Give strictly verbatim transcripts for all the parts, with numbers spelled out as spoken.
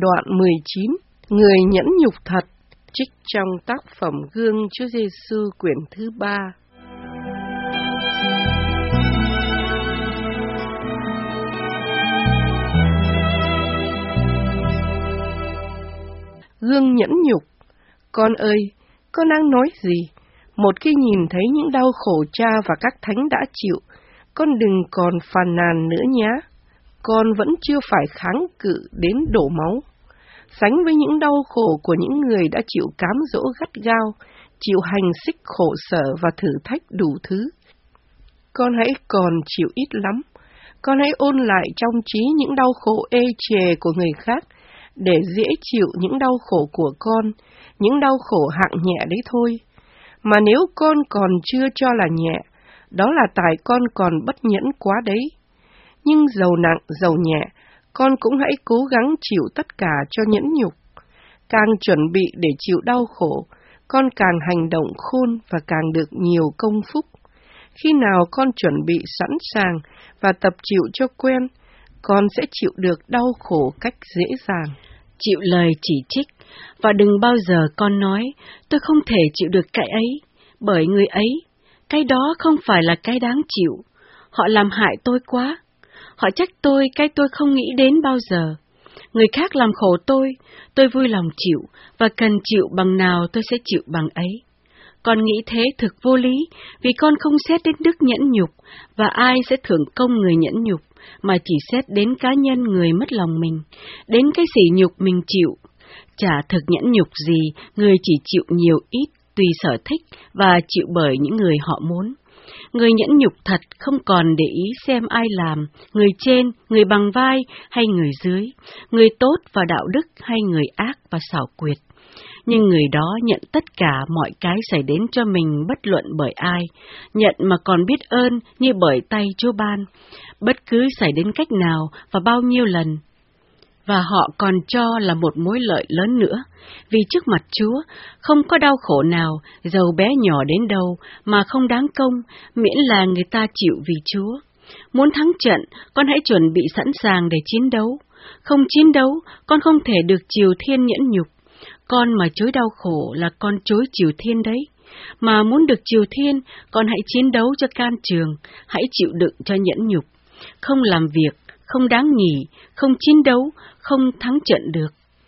đoạn mười chín, người nhẫn nhục thật, trích trong tác phẩm Gương Chúa Giêsu quyển thứ ba. Gương nhẫn nhục. Con ơi, con đang nói gì? Một khi nhìn thấy những đau khổ Cha và các thánh đã chịu, con đừng còn phàn nàn nữa nhé. Con vẫn chưa phải kháng cự đến đổ máu. Sánh với những đau khổ của những người đã chịu cám dỗ gắt gao, chịu hành xích khổ sở và thử thách đủ thứ, con hãy còn chịu ít lắm. Con hãy ôn lại trong trí những đau khổ ê chề của người khác, để dễ chịu những đau khổ của con, những đau khổ hạng nhẹ đấy thôi. Mà nếu con còn chưa cho là nhẹ, đó là tại con còn bất nhẫn quá đấy. Nhưng dầu nặng, dầu nhẹ, con cũng hãy cố gắng chịu tất cả cho nhẫn nhục. Càng chuẩn bị để chịu đau khổ, con càng hành động khôn và càng được nhiều công phúc. Khi nào con chuẩn bị sẵn sàng và tập chịu cho quen, con sẽ chịu được đau khổ cách dễ dàng. Chịu lời chỉ trích, và đừng bao giờ con nói, tôi không thể chịu được cái ấy, bởi người ấy, cái đó không phải là cái đáng chịu. Họ làm hại tôi quá, họ trách tôi cái tôi không nghĩ đến bao giờ. Người khác làm khổ tôi, tôi vui lòng chịu, và cần chịu bằng nào tôi sẽ chịu bằng ấy. Con nghĩ thế thực vô lý, vì con không xét đến đức nhẫn nhục, và ai sẽ thưởng công người nhẫn nhục, mà chỉ xét đến cá nhân người mất lòng mình, đến cái sỉ nhục mình chịu. Chả thực nhẫn nhục gì, người chỉ chịu nhiều ít, tùy sở thích, và chịu bởi những người họ muốn. Người nhẫn nhục thật không còn để ý xem ai làm, người trên, người bằng vai hay người dưới, người tốt và đạo đức hay người ác và xảo quyệt. Nhưng người đó nhận tất cả mọi cái xảy đến cho mình bất luận bởi ai, nhận mà còn biết ơn như bởi tay Chúa ban, bất cứ xảy đến cách nào và bao nhiêu lần. Và họ còn cho là một mối lợi lớn nữa, vì trước mặt Chúa không có đau khổ nào, dầu bé nhỏ đến đâu, mà không đáng công, miễn là người ta chịu vì Chúa. Muốn thắng trận, con hãy chuẩn bị sẵn sàng để chiến đấu. Không chiến đấu, con không thể được chiều thiên nhẫn nhục. Con mà chối đau khổ là con chối chiều thiên đấy. Mà muốn được chiều thiên, con hãy chiến đấu cho can trường, hãy chịu đựng cho nhẫn nhục. Không làm việc, không đáng nhỉ, không chiến đấu, không thắng trận được.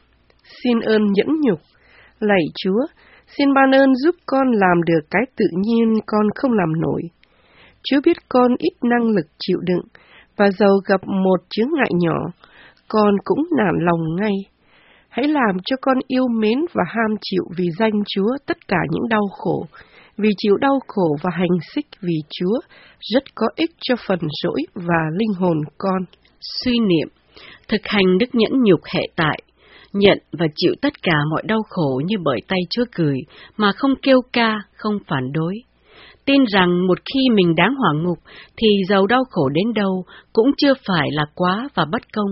Xin ơn nhẫn nhục. Lạy Chúa, xin ban ơn giúp con làm được cái tự nhiên con không làm nổi. Chúa biết con ít năng lực chịu đựng, và dầu gặp một chướng ngại nhỏ, con cũng nản lòng ngay. Hãy làm cho con yêu mến và ham chịu vì danh Chúa tất cả những đau khổ, vì chịu đau khổ và hành xích vì Chúa rất có ích cho phần rỗi và linh hồn con. Suy niệm, thực hành đức nhẫn nhục hệ tại, nhận và chịu tất cả mọi đau khổ như bởi tay Chúa cười, mà không kêu ca, không phản đối. Tin rằng một khi mình đáng hỏa ngục, thì dầu đau khổ đến đâu cũng chưa phải là quá và bất công.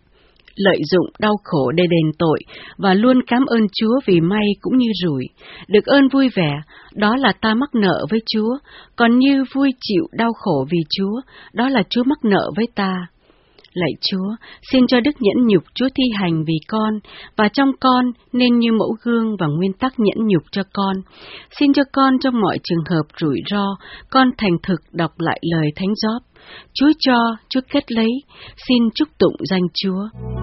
Lợi dụng đau khổ để đền tội và luôn cảm ơn Chúa vì may cũng như rủi. Được ơn vui vẻ, đó là ta mắc nợ với Chúa, còn như vui chịu đau khổ vì Chúa, đó là Chúa mắc nợ với ta. Lạy Chúa, xin cho đức nhẫn nhục Chúa thi hành vì con, và trong con nên như mẫu gương và nguyên tắc nhẫn nhục cho con. Xin cho con trong mọi trường hợp rủi ro, con thành thực đọc lại lời Thánh Gióp. Chúa cho, Chúa kết lấy, xin chúc tụng danh Chúa.